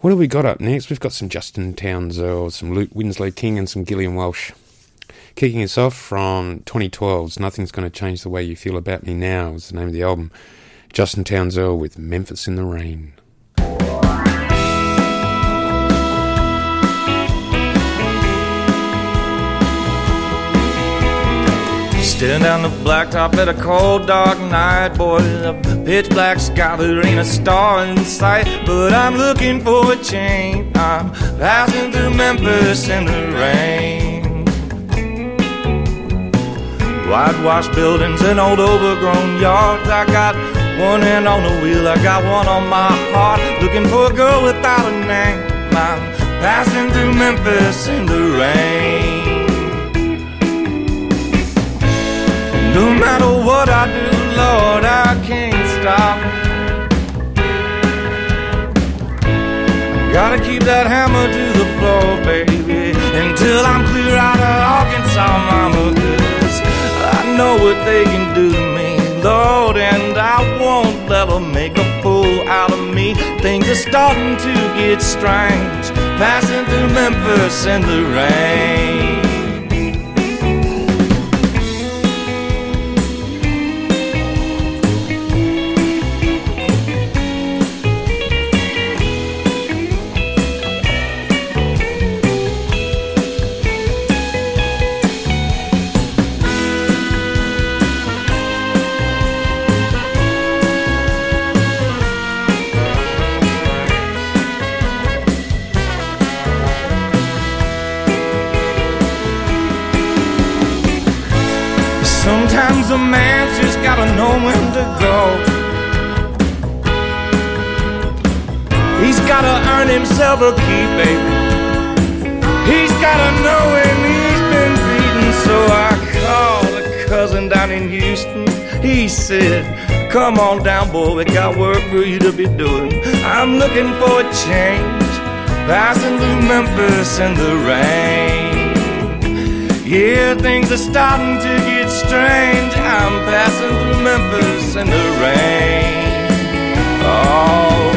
What have we got up next? We've got some Justin Townsend, some Luke Winslow King and some Gillian Welsh. Kicking us off from 2012's Nothing's Gonna Change the Way You Feel About Me Now is the name of the album. Justin Townsend with Memphis in the Rain. Staring down the blacktop at a cold, dark night, boy, the pitch black sky, there ain't a star in sight. But I'm looking for a change. I'm passing through Memphis in the rain. Whitewashed buildings and old overgrown yards. I got one hand on the wheel, I got one on my heart. Looking for a girl without a name. I'm passing through Memphis in the rain. No matter what I do, Lord, I can't stop. Gotta keep that hammer to the floor, baby, until I'm clear out of Arkansas, mama. 'Cause I know what they can do to me, Lord, and I won't let them make a fool out of me. Things are starting to get strange, passing through Memphis in the rain. Sometimes a man's just gotta know when to go. He's gotta earn himself a keep, baby. He's gotta know when he's been beaten. So I called a cousin down in Houston. He said, come on down, boy, we got work for you to be doing. I'm looking for a change, passing through Memphis in the rain. Yeah, things are starting to get strange. I'm passing through Memphis in the rain. Oh,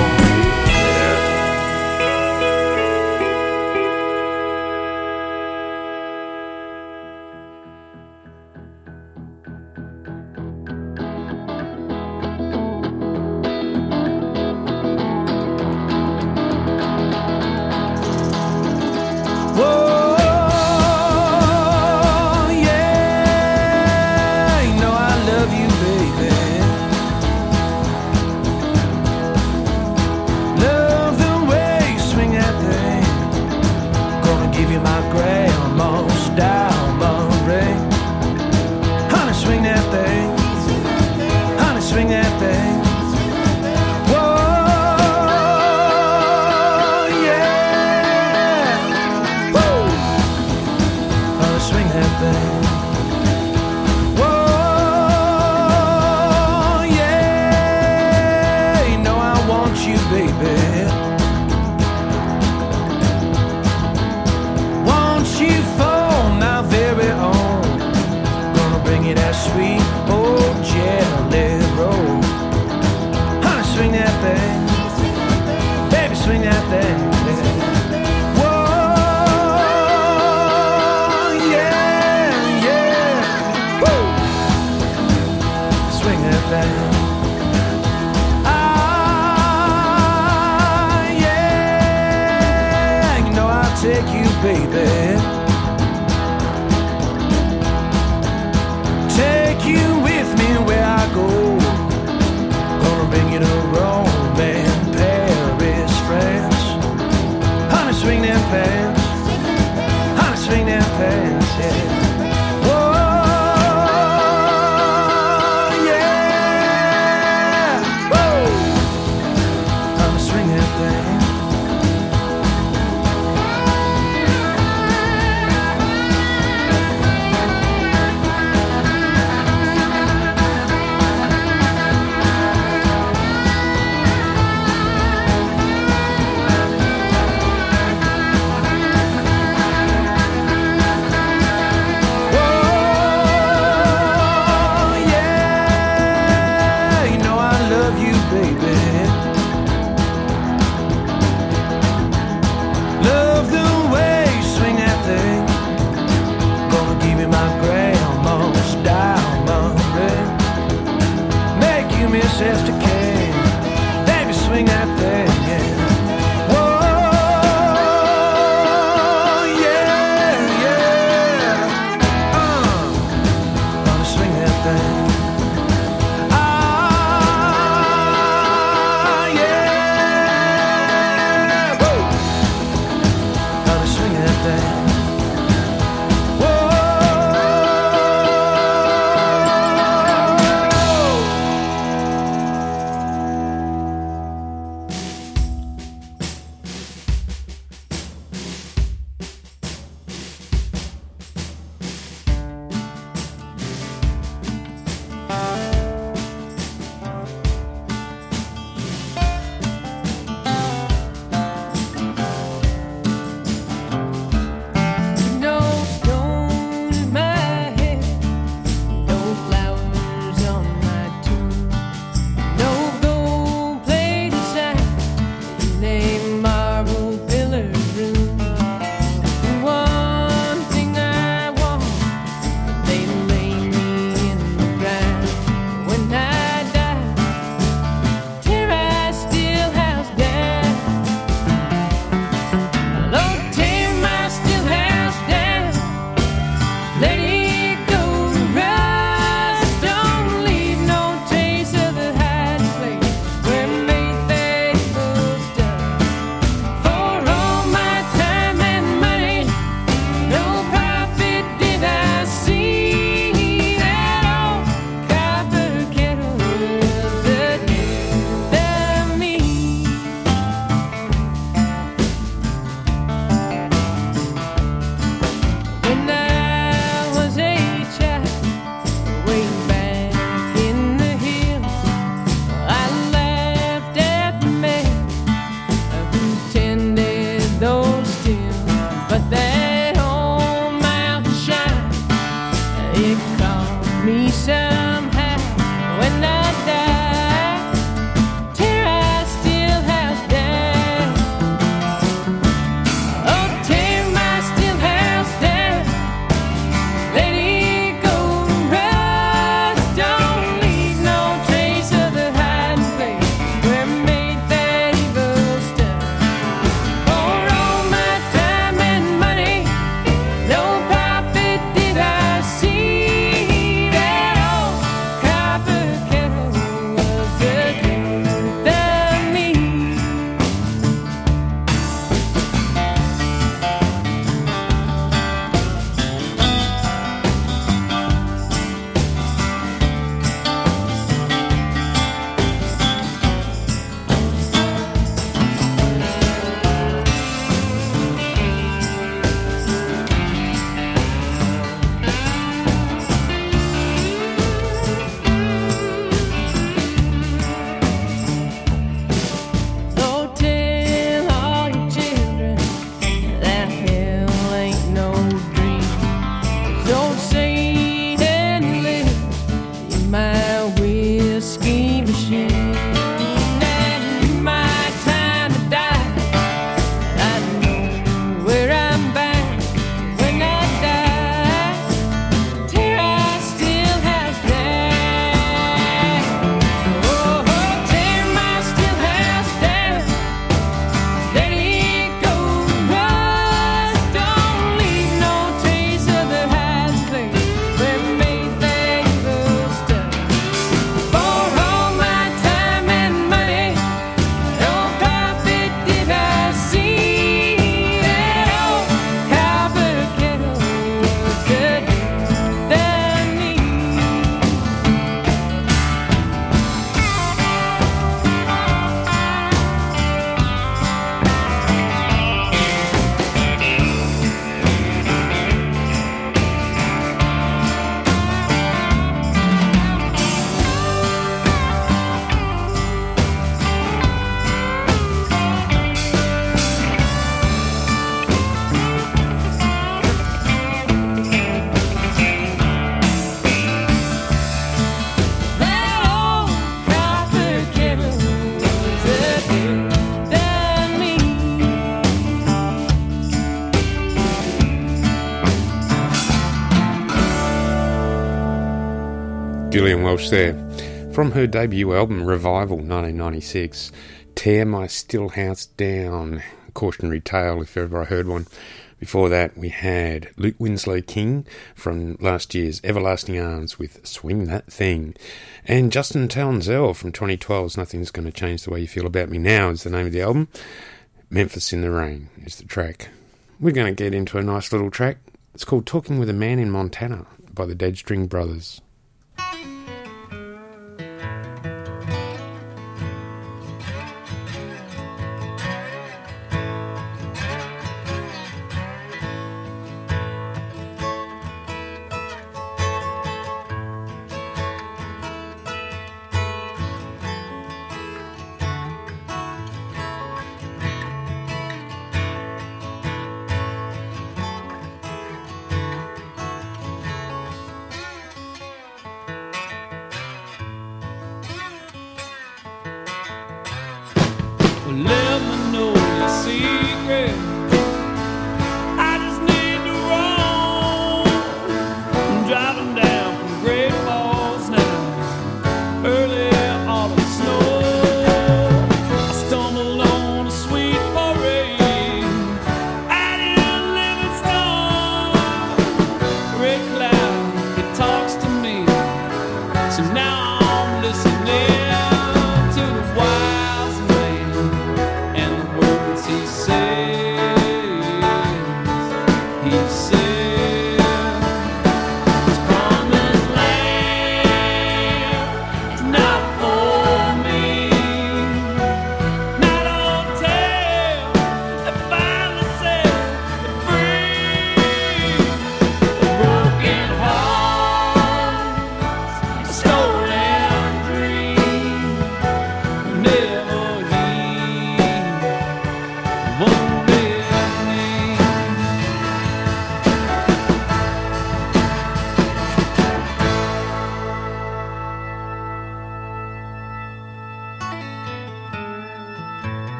Gillian Welch there. From her debut album, Revival, 1996, Tear My Still House Down, cautionary tale if ever I heard one. Before that, we had Luke Winslow King from last year's Everlasting Arms with Swing That Thing. And Justin Townsend from 2012's Nothing's Gonna Change the Way You Feel About Me Now is the name of the album. Memphis in the Rain is the track. We're going to get into a nice little track. It's called Talking with a Man in Montana by the Dead String Brothers.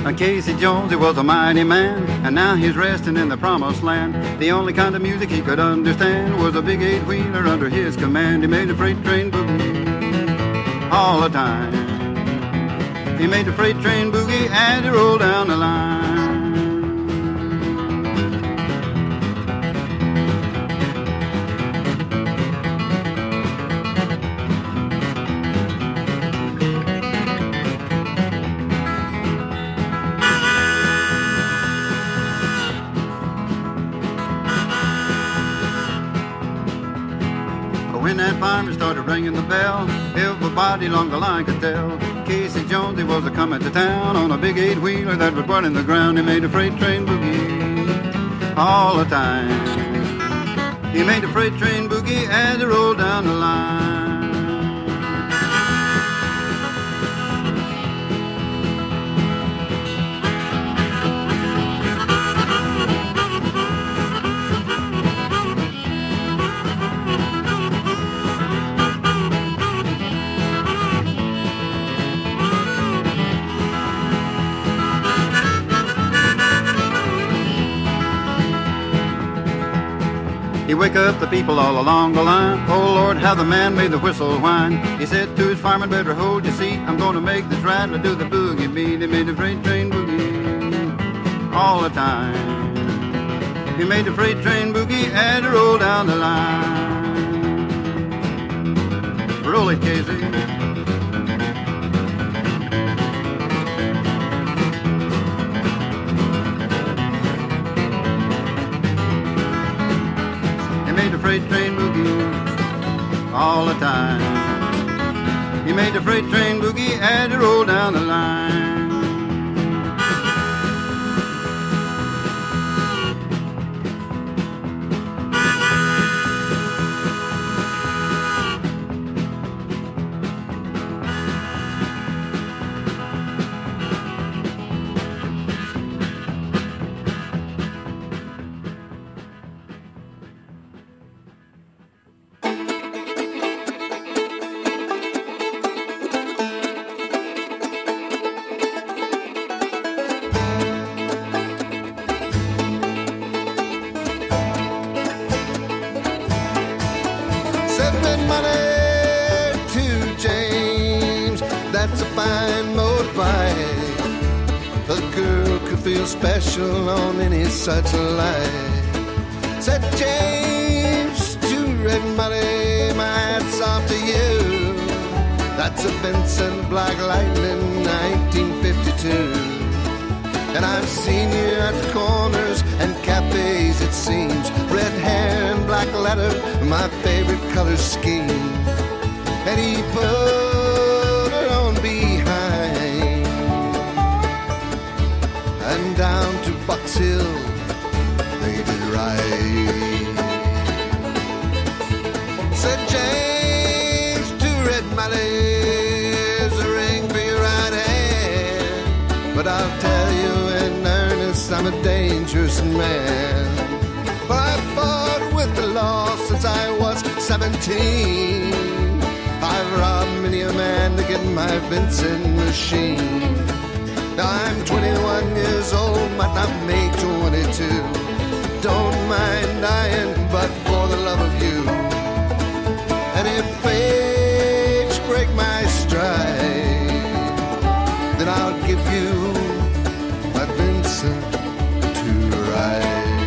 Casey Jones, he was a mighty man, and now he's resting in the promised land. The only kind of music he could understand was a big eight-wheeler under his command. He made the freight train boogie all the time. He made the freight train boogie and it rolled down the line. When that fireman started ringing the bell, everybody along the line could tell Casey Jones, he was a-coming to town on a big eight-wheeler that was burning the ground. He made the freight train boogie all the time. He made the freight train boogie as it rolled down the line. He wake up the people all along the line. Oh Lord, how the man made the whistle whine. He said to his fireman, better hold your seat. I'm gonna make this rattler do the boogie beat. He made the freight train boogie all the time. He made the freight train boogie and it rolled down the line. Roll it, Casey. Freight train boogie all the time. He made the freight train boogie and it rolled down the line. Special on any such life. Said James to Red Money, my hat's off to you. That's a Vincent Black Lightning 1952. And I've seen you at the corners and cafes, it seems. Red hair and black leather, my favorite color scheme. And he put it on behind and down to Box Hill they did ride. Said James to Red Mally's a ring for your right hand, but I'll tell you in earnest I'm a dangerous man. But I fought with the law since I was 17. I've robbed many a man to get my Vincent machine. Now I'm 21 years old, might not make 22. Don't mind dying, but for the love of you. And if age break my stride, then I'll give you my Vincent to ride.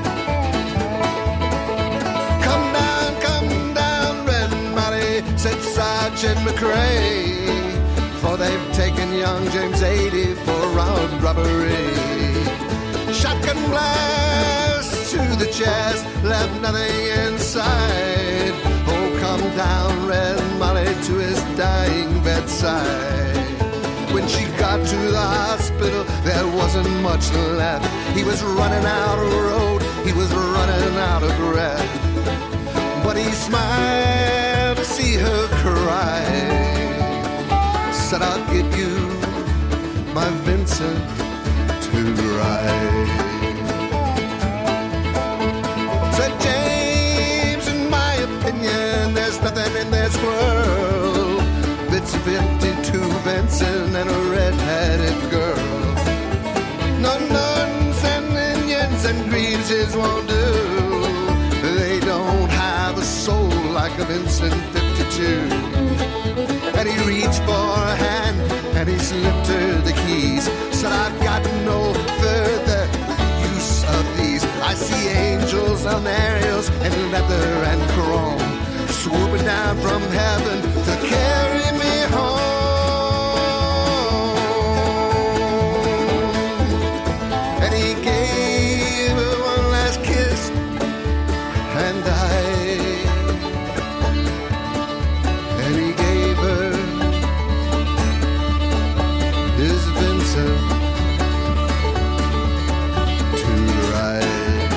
Come down, Red Molly, said Sergeant McRae. For they've taken young James 80 for round robbery. Shotgun blast to the chest, left nothing inside. Oh, come down, Red Molly, to his dying bedside. When she got to the hospital, there wasn't much left. He was running out of road, he was running out of breath. But he smiled to see her cry. Said I'll give you my Vincent to ride. Said James, in my opinion, there's nothing in this world. It's 52 Vincent and a red-headed girl. boys won't do. They don't have a soul like a Vincent 52. And he reached for a hand and he slipped her the keys. Said, I've got no further use of these. I see angels on aerials and leather and chrome, swooping down from heaven to carry me home. And he gave her one last kiss and died. And he gave her his Vincent to ride.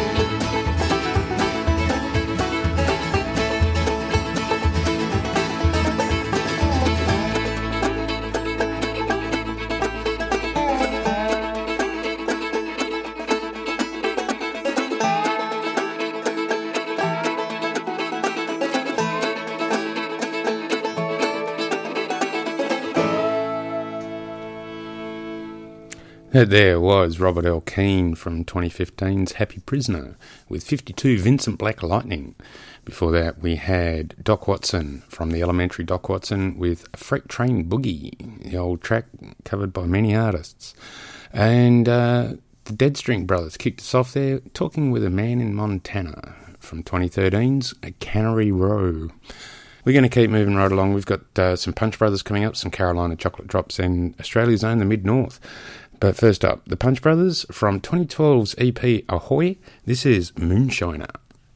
There was Robert L. Keane from 2015's Happy Prisoner with 52 Vincent Black Lightning. Before that we had Doc Watson from the Elementary Doc Watson with Freight Train Boogie, the old track covered by many artists. And the Deadstring Brothers kicked us off there talking with a man in Montana from 2013's Cannery Row. We're going to keep moving right along. We've got some Punch Brothers coming up, some Carolina Chocolate Drops, and Australia's own the Mid-North. But first up, the Punch Brothers from 2012's EP Ahoy. This is Moonshiner.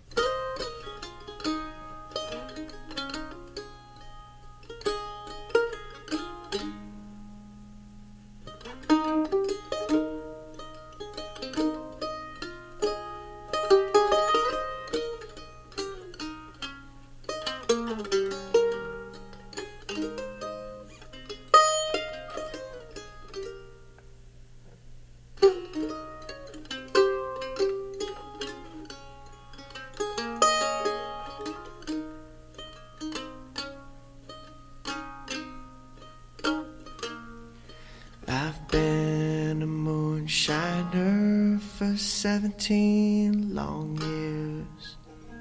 I've been a moonshiner for 17 long years.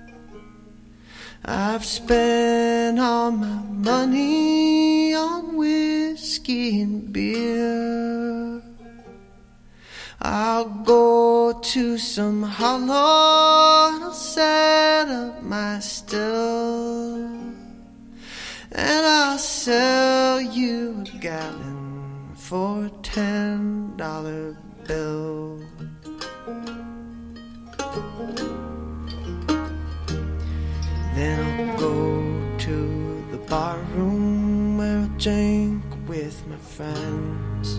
I've spent all my money on whiskey and beer. I'll go to some hollow and I'll set up my still, and I'll sell you a gallon for a $10 bill. Then I'll go to the bar room where I'll drink with my friends,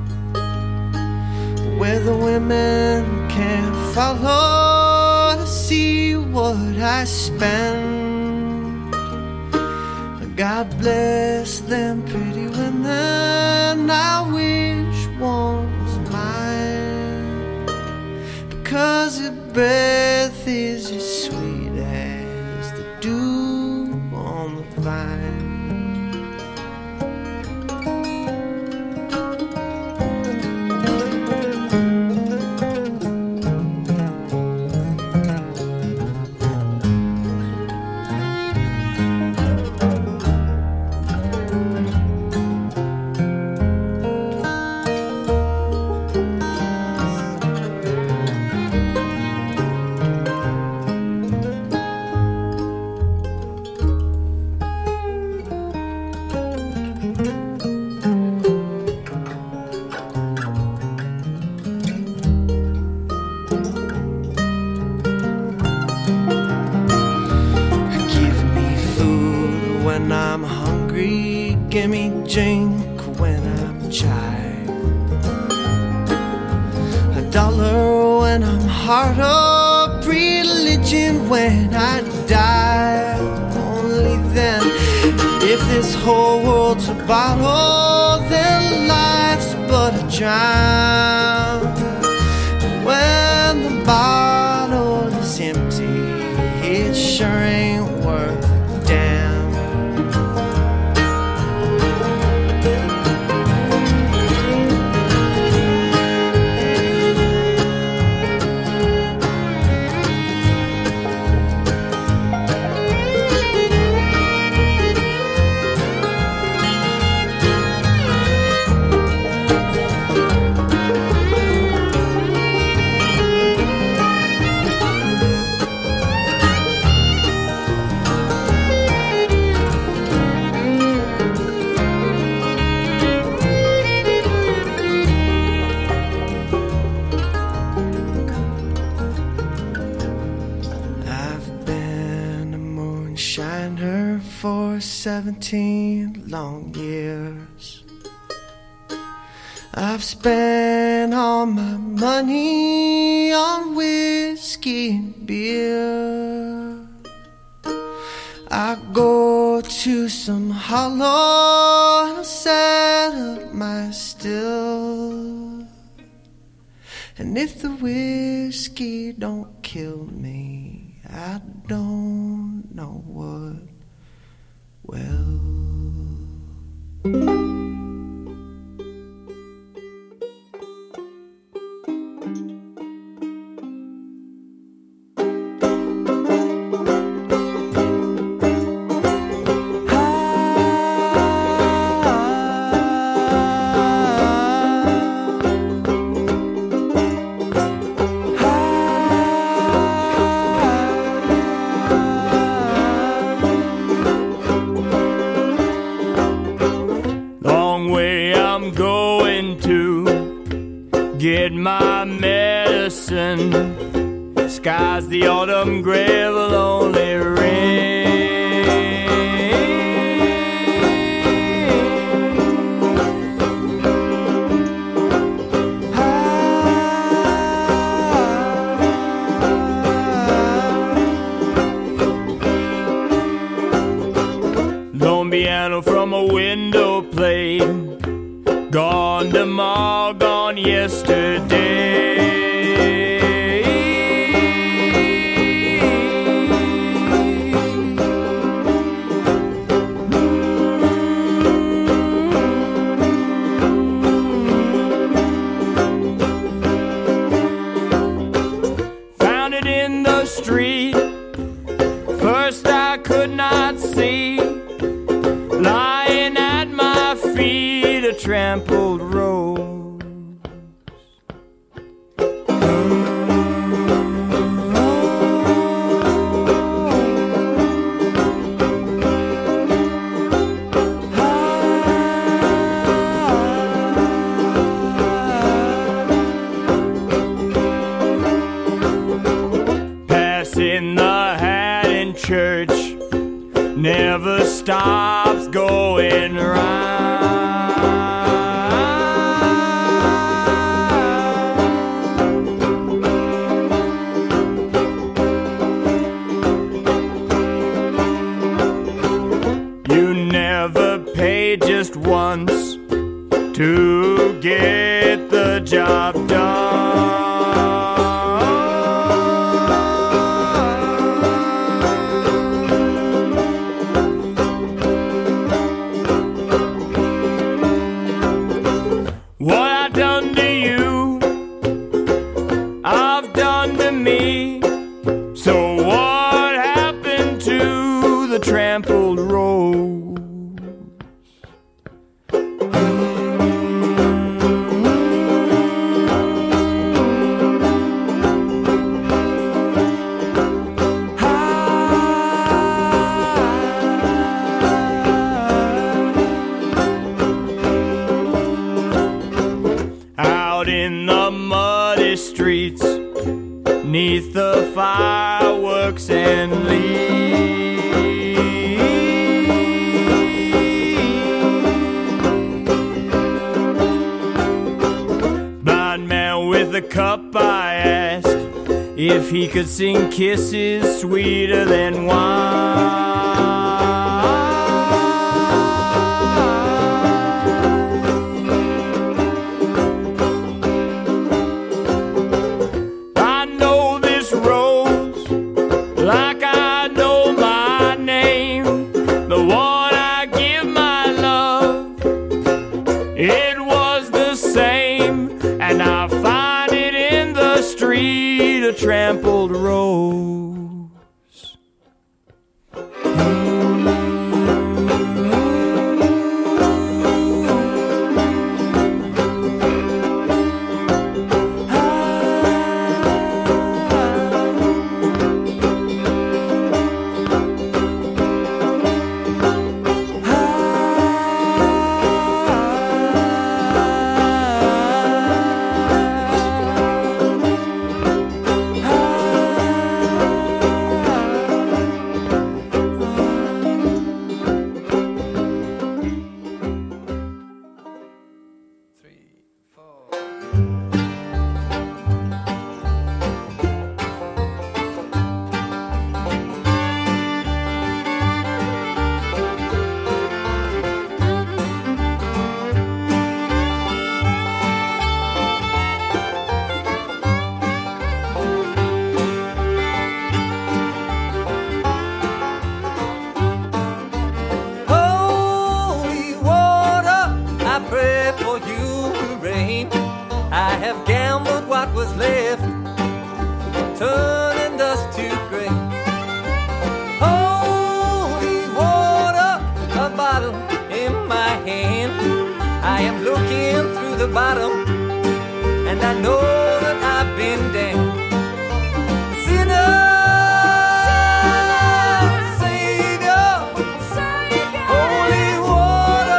where the women can't follow to see what I spend. God bless them pretty women, I wish one was mine, because her breath is as sweet as the dew on the vine. Give me drink when I'm tired, $1 when I'm hard up, religion when I die. Only then, if this whole world's a bottle, then life's but a drown. When the bottle is empty, it sure ain't worth a damn. for 17 long years. I've spent all my money on whiskey and beer. I go to some hollow and I'll set up my still. And if the whiskey don't kill me, I don't know what will. Get my medicine. Skies the autumn gray will only rain. Lone piano from a window played. Gone tomorrow, gone yesterday. Found it in the street. First I could not see. Lying at my feet, a trampled rose. Passing the hat in church never stops going round. You never pay just once to get the job done. What I done to you, I've done to me. So what happened to the trampled rose? Out in the muddy streets, neath the fireworks and leaves, blind man with a cup, I asked if he could sing kisses sweeter than wine. Like I know my name, the one I give my love, it was the same, and I find it in the street, a trampled rose. what was left, turning dust to gray. Holy water, a bottle in my hand. I am looking through the bottom, and I know that I've been damned. Sinner, Savior, holy water.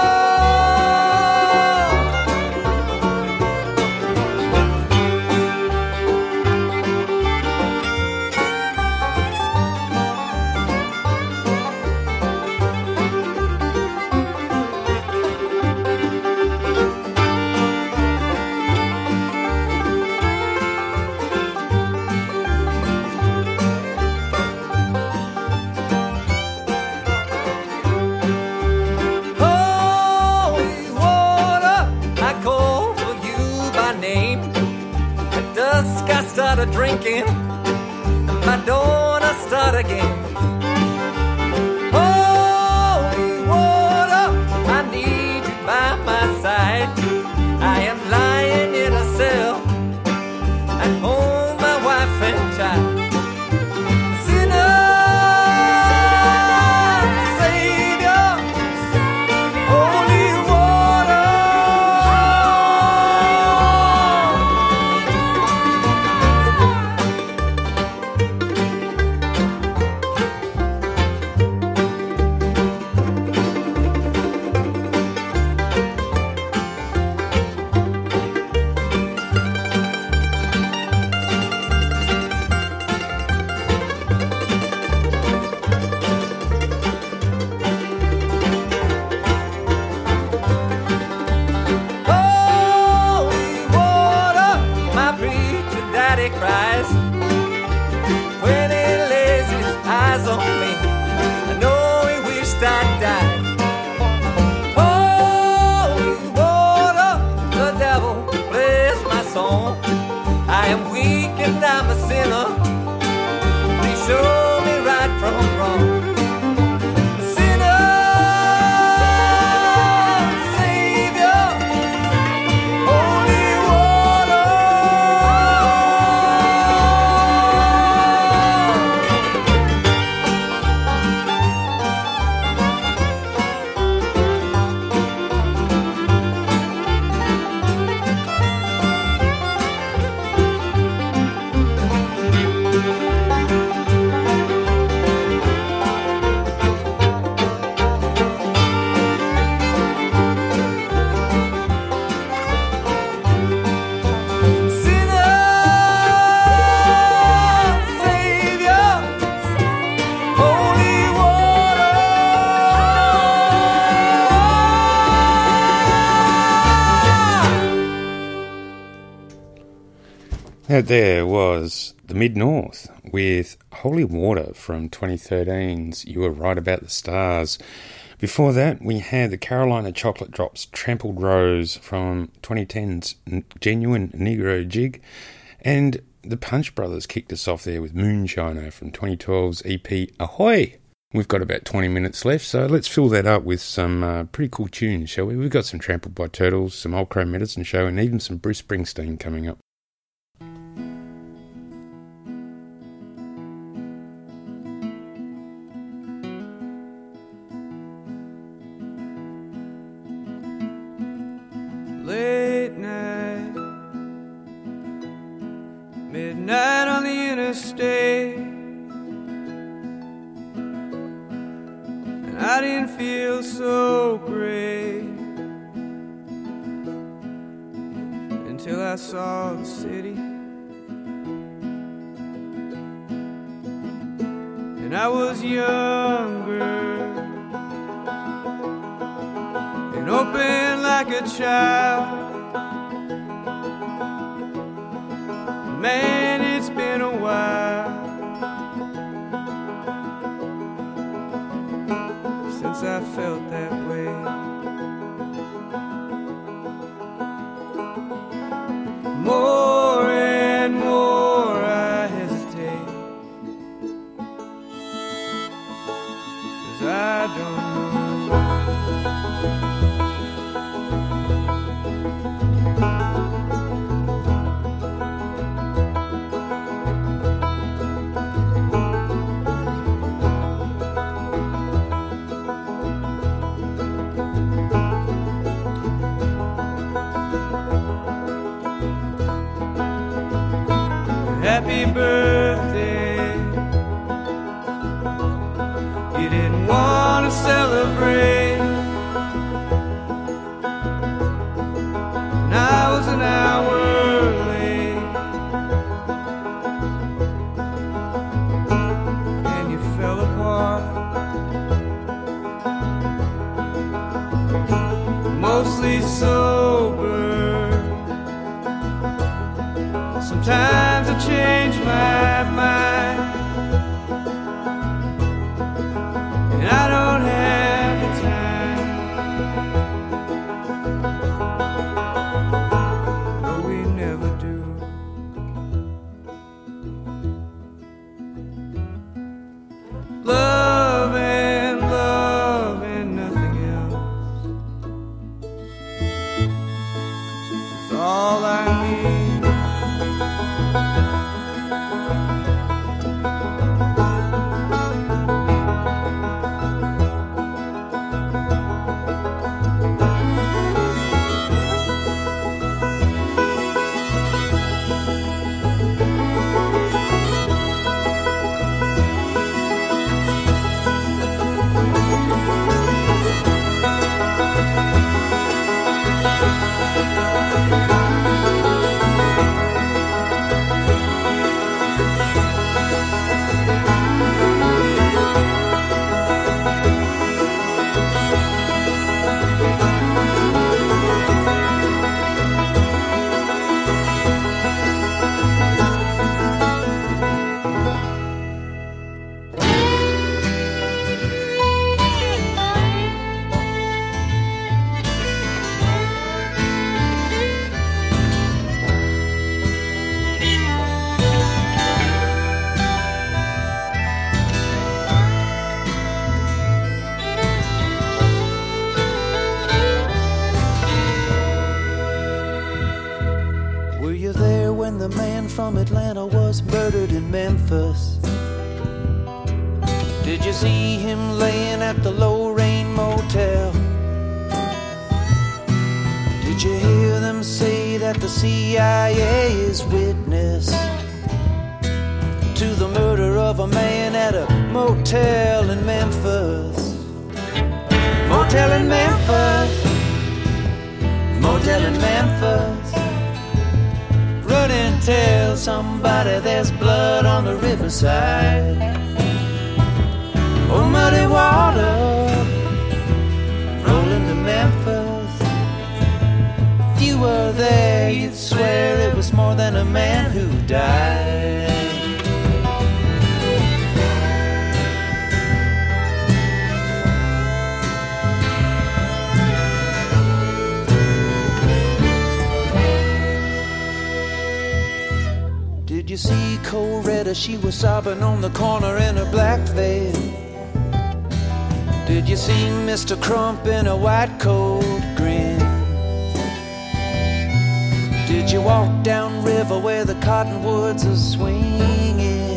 Holy water, I call for you by name. At dusk I started drinking, and by dawn I start again. Holy water, I need you by my side. I am lying in a cell, at home my wife and child. Sinner, Savior, holy water. Holy water, my preacher daddy cries when he lays his eyes on me. I know he wished I'd died. Holy water, the devil plays my song. I am weak and I'm a sinner. Please show me right from wrong. Sinner, Savior, holy water. Sinner, Savior, holy water. That there was the Mid-North with Holy Water from 2013's You Were Right About the Stars. Before that, we had the Carolina Chocolate Drops Trampled Rose from 2010's Genuine Negro Jig. And the Punch Brothers kicked us off there with Moonshiner from 2012's EP Ahoy! We've got about 20 minutes left, so let's fill that up with some pretty cool tunes, shall we? We've got some Trampled by Turtles, some Old Crow Medicine Show, and even some Bruce Springsteen coming up. Late night, midnight on the interstate, and I didn't feel so great until I saw the city, and I was younger and open like a child. Man, it's been a while since I felt that way. More and more I hesitate, 'cause I don't know. happy birthday. You didn't want to celebrate, and I was an hour late, and you fell apart. Mostly sober, sometimes I change my mind, and I don't have the time. No, we never do. Love and nothing else is all I need. Were you there when the man from Atlanta was murdered in Memphis? Did you see him laying at the Lorraine Motel? Did you hear them say that the CIA is witness to the murder of a man at a motel in Memphis? Motel in Memphis, motel in Memphis. Run and tell somebody there's blood on the riverside. Oh, muddy water, rolling to Memphis. If you were there, you'd swear it was more than a man who died. Did you see Coretta? She was sobbing on the corner in her black veil. Did you see Mr. Crump in a white coat grin? Did you walk down river where the cottonwoods are swinging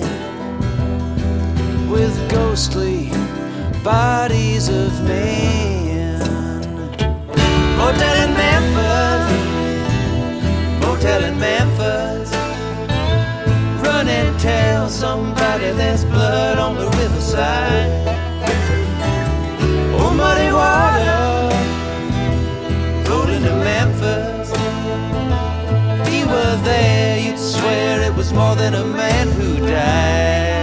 with ghostly bodies of men? Motel in Memphis, motel in Memphis. Run and tell somebody there's blood on the riverside. Oh, muddy water, rolling to Memphis. If you were there, you'd swear it was more than a man who died.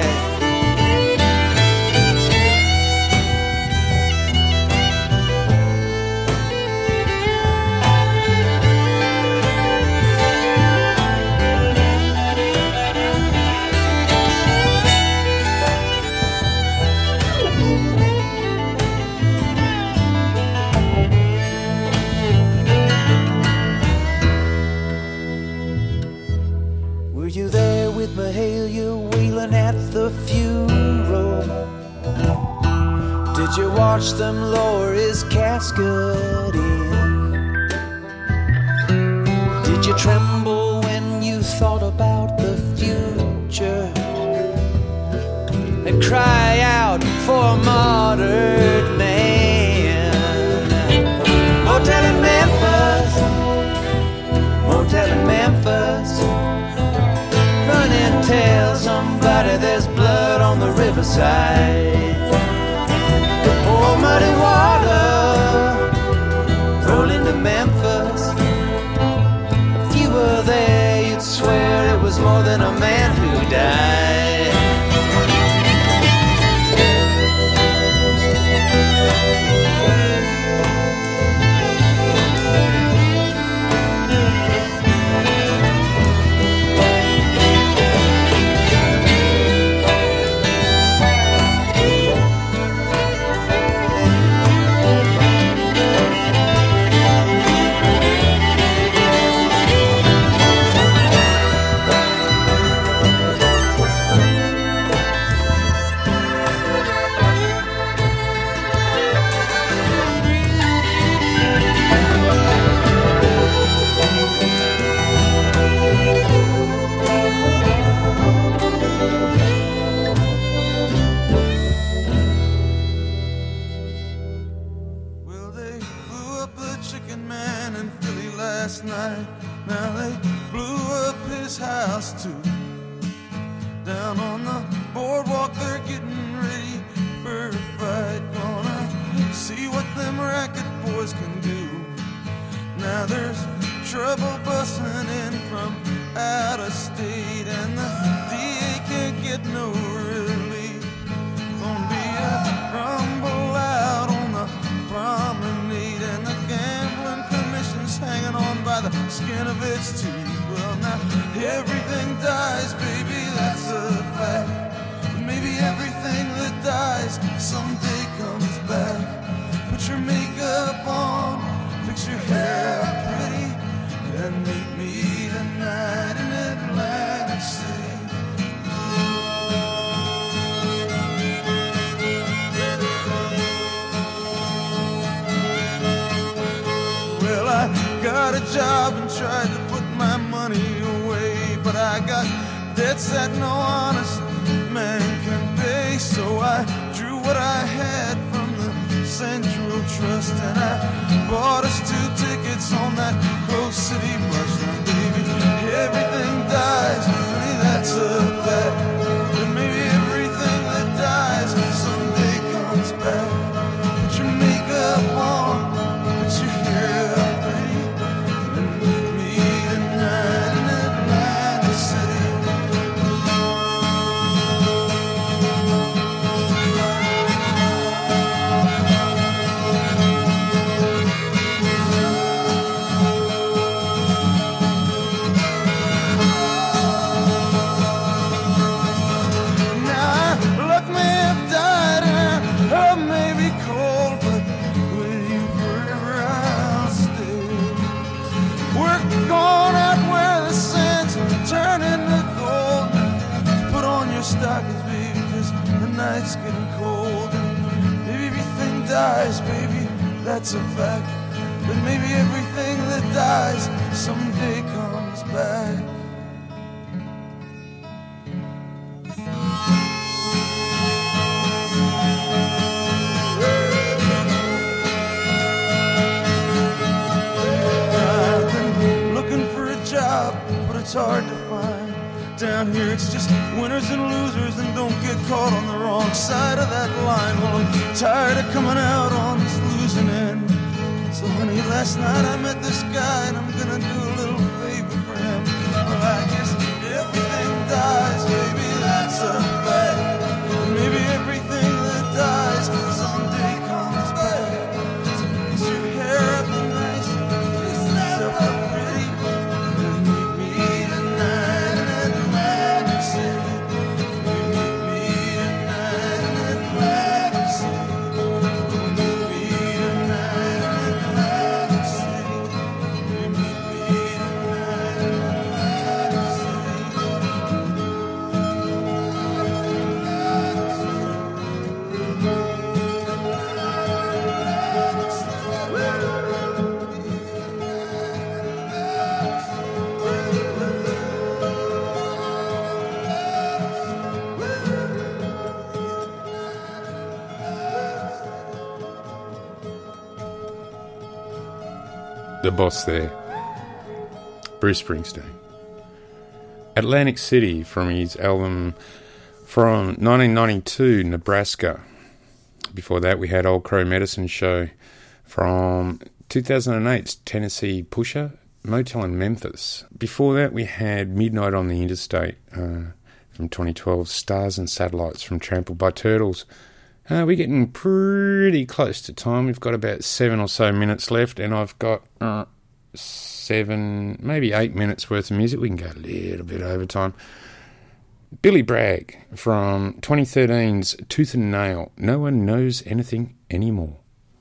Were you there with Mahalia wailing at the funeral? Did you watch them lower his casket in? Did you tremble when you thought about the future and cry out for a martyred man? Motel in Memphis, motel in Memphis. Run and prostitute. Down on the boardwalk, they're getting ready for a fight. Gonna see what them racket boys can do. Now there's trouble busting in from out of state, and the DA can't get no relief. Gonna be a rumble out on the promenade, and the gambling commission's hanging on by the skin of its teeth. Well, now everything dies, baby, that's a fact. But maybe everything that dies someday comes back. Put your makeup on, fix your hair pretty, and meet me tonight in Atlantic City. Well, I got a job and tried to put my money away, but I got debts that no honest man can pay. So I drew what I had from the Central Trust, and I bought us 2 tickets on that Coast City bus. Now, baby, everything dies, baby, that's a fact. But maybe everything that dies someday comes back. Put your makeup on, put your hair up pretty, and meet me tonight in Atlantic City. Stockings, baby, 'cause the night's getting cold, and maybe everything dies, baby, that's a fact. But maybe everything that dies someday comes back. I've been looking for a job, but it's hard to find. Down here it's just winners and losers, and don't get caught on the wrong side of that line. Well, I'm tired of coming out on this losing end. So honey, last night I met this guy, and I'm gonna do a little favor for him. Well, I guess everything dies, baby, that's a fact. Maybe everything that dies someday comes back. So fix your hair up nice, fix yourself up pretty, and meet me tonight in Atlantic City. Meet me tonight in Atlantic City. Meet me tonight in Atlantic City. Meet me tonight in Atlantic The boss there, Bruce Springsteen. Atlantic City from his album from 1992, Nebraska. Before that we had Old Crow Medicine Show from 2008's Tennessee Pusher, Motel in Memphis. Before that we had Midnight on the Interstate from 2012, Stars and Satellites from Trampled by Turtles. We're getting pretty close to time. We've got about 7 or so minutes left, and I've got 7, maybe 8 minutes worth of music. We can go a little bit over time. Billy Bragg from 2013's Tooth and Nail, No One Knows Anything Anymore.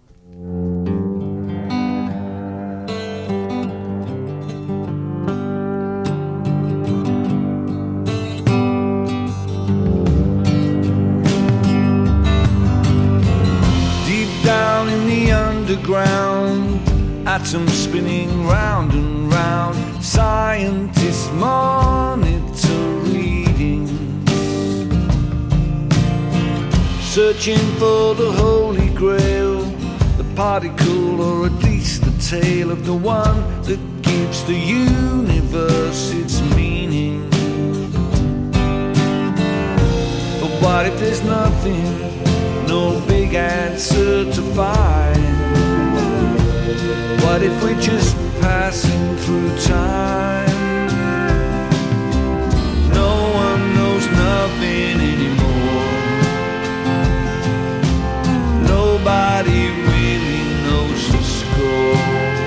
Down in the underground, atoms spinning round and round, scientists monitor readings, searching for the Holy Grail, the particle, or at least the tale of the one that gives the universe its meaning. nothing, no big answer to find. What if we're just passing through time? No one knows nothing anymore. Nobody really knows the score.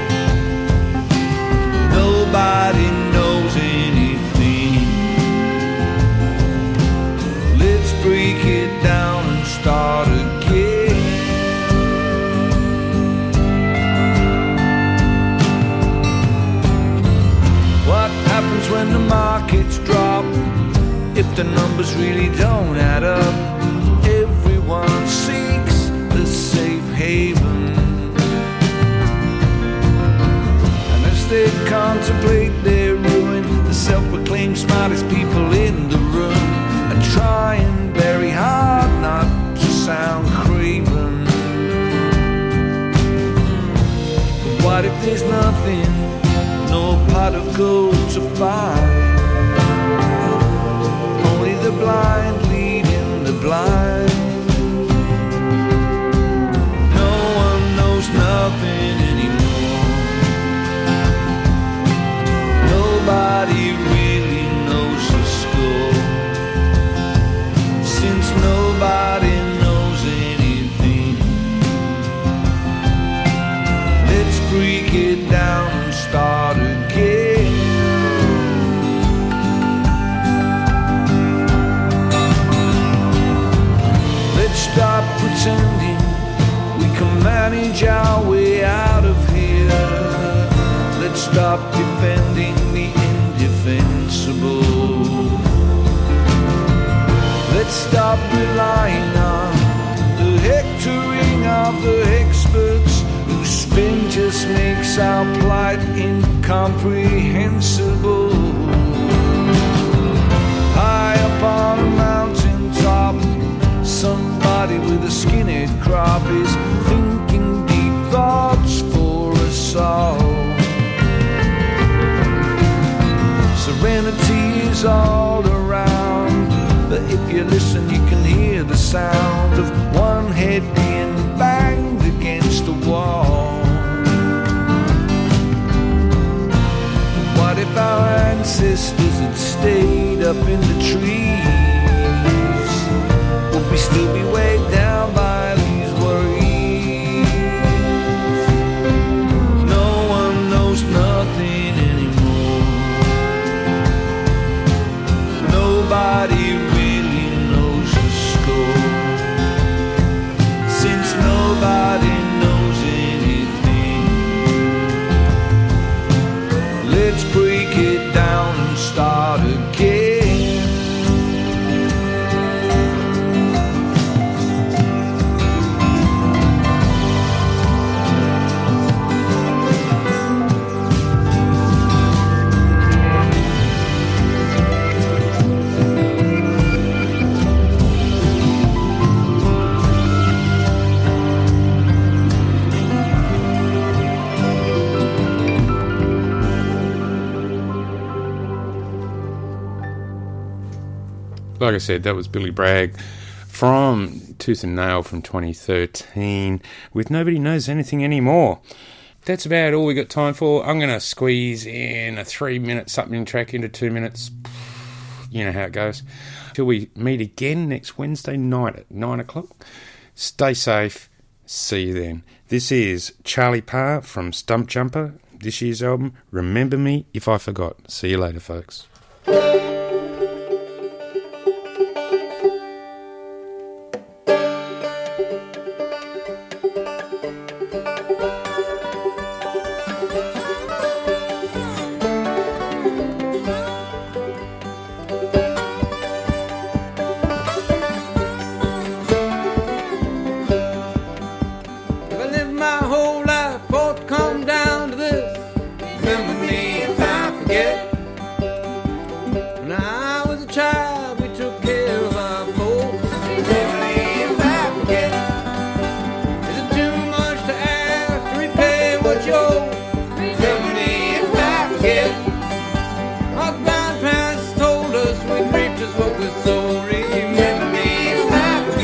Nobody knows anything. Let's break it down and start again. What happens when the markets drop? If the numbers really don't add up, everyone seeks a safe haven. And as they contemplate their ruin, the self-proclaimed smartest people in the room are trying very hard not to sound craven. But what if there's nothing, no pot of gold to find? Only the blind leading the blind. No one knows nothing anymore. Nobody really knows the score. Since nobody knows anything, let's break it down and start again. Let's stop pretending we can manage our way out of here. Let's stop defending the indefensible. Let's stop relying on the hectoring of the experts whose spin just makes our plight incomprehensible. High up on a mountain top, somebody with a skinhead crop is thinking deep thoughts for us all. Serenity is all around, but if you listen you can hear the sound of one head being banged against the wall. What if our ancestors had stayed up in the trees? Would we still be weighed down by these worries? No one knows nothing anymore. Nobody really knows the score. Since nobody knows anything, let's break it down and start again. Like I said, that was Billy Bragg from Tooth and Nail from 2013 with Nobody Knows Anything Anymore. That's about all we got time for. I'm going to squeeze in a 3-minute something track into 2 minutes. You know how it goes. Till we meet again next Wednesday night at 9 o'clock. Stay safe. See you then. This is Charlie Parr from Stump Jumper, this year's album, Remember Me If I Forgot. See you later, folks. Our grandparents told us we reaped just what we sowed. Remember me if I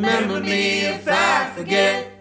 remember me if I forget.